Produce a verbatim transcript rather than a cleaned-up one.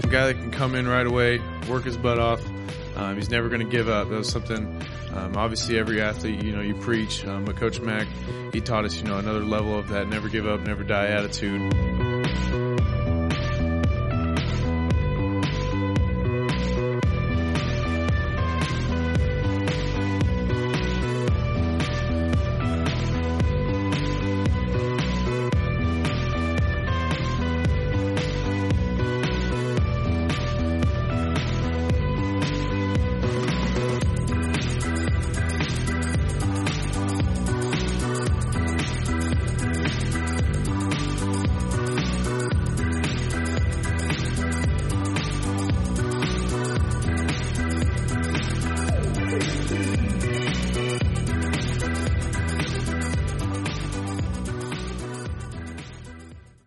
guy that can come in right away, work his butt off. Um, he's never going to give up. That was something, um, obviously every athlete, you know, you preach. Um, but Coach Mack, he taught us, you know, another level of that never give up, never die attitude.